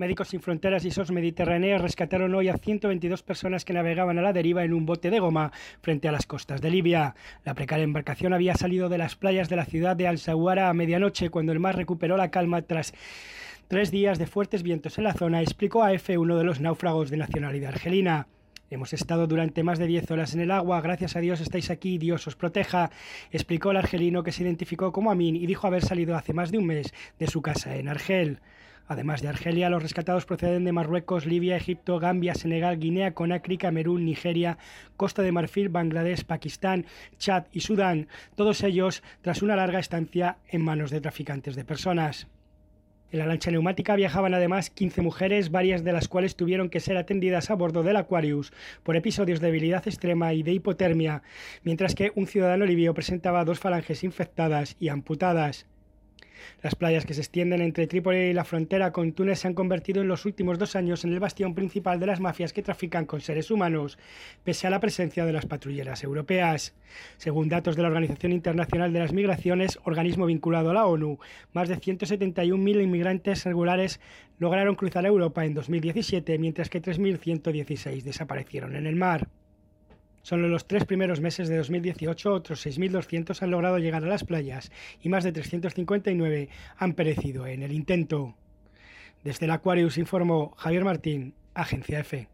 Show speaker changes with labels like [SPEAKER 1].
[SPEAKER 1] Médicos Sin Fronteras y SOS Mediterránea rescataron hoy a 122 personas que navegaban a la deriva en un bote de goma frente a las costas de Libia. La precaria embarcación había salido de las playas de la ciudad de Al-Zawara a medianoche, cuando el mar recuperó la calma tras 3 días de fuertes vientos en la zona, explicó a EFE uno de los náufragos de nacionalidad argelina. Hemos estado durante más de 10 horas en el agua, gracias a Dios estáis aquí, Dios os proteja, explicó el argelino, que se identificó como Amin y dijo haber salido hace más de un mes de su casa en Argel. Además de Argelia, los rescatados proceden de Marruecos, Libia, Egipto, Gambia, Senegal, Guinea, Conakry, Camerún, Nigeria, Costa de Marfil, Bangladesh, Pakistán, Chad y Sudán, todos ellos tras una larga estancia en manos de traficantes de personas. En la lancha neumática viajaban además 15 mujeres, varias de las cuales tuvieron que ser atendidas a bordo del Aquarius por episodios de debilidad extrema y de hipotermia, mientras que un ciudadano libio presentaba 2 falanges infectadas y amputadas. Las playas, que se extienden entre Trípoli y la frontera con Túnez, se han convertido en los últimos 2 años en el bastión principal de las mafias que trafican con seres humanos, pese a la presencia de las patrulleras europeas. Según datos de la Organización Internacional de las Migraciones, organismo vinculado a la ONU, más de 171.000 inmigrantes regulares lograron cruzar Europa en 2017, mientras que 3.116 desaparecieron en el mar. Solo en los 3 primeros meses de 2018, otros 6.200 han logrado llegar a las playas y más de 359 han perecido en el intento. Desde el Aquarius informó Javier Martín, Agencia EFE.